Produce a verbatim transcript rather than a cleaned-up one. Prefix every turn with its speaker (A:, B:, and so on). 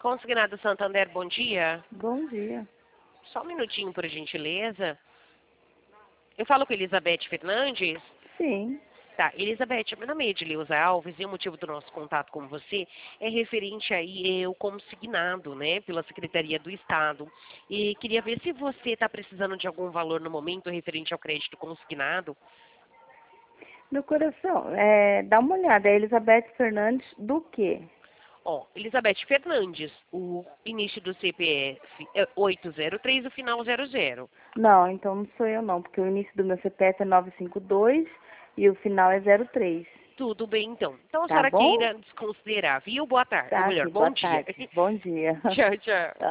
A: Consignado Santander, bom dia.
B: Bom dia.
A: Só um minutinho, por gentileza. Eu falo com Elizabeth Fernandes?
B: Sim.
A: Tá, Elizabeth, meu nome é Edileuza Alves e o motivo do nosso contato com você é referente aí eu consignado, né, pela Secretaria do Estado. E queria ver se você está precisando de algum valor no momento referente ao crédito consignado.
B: Meu coração, é, dá uma olhada, é Elizabeth Fernandes do quê?
A: Ó, Elizabeth Fernandes, o início do C P F é oito zero três, o final zero zero.
B: Não, então não sou eu não, porque o início do meu C P F é nove cinco dois e o final é zero três.
A: Tudo bem, então. Então a
B: Tá
A: senhora
B: bom?
A: queira desconsiderar, viu? Boa tarde. Ou
B: Tá,
A: melhor,
B: sim,
A: bom
B: boa
A: dia.
B: tarde. Bom dia.
A: Tchau, tchau.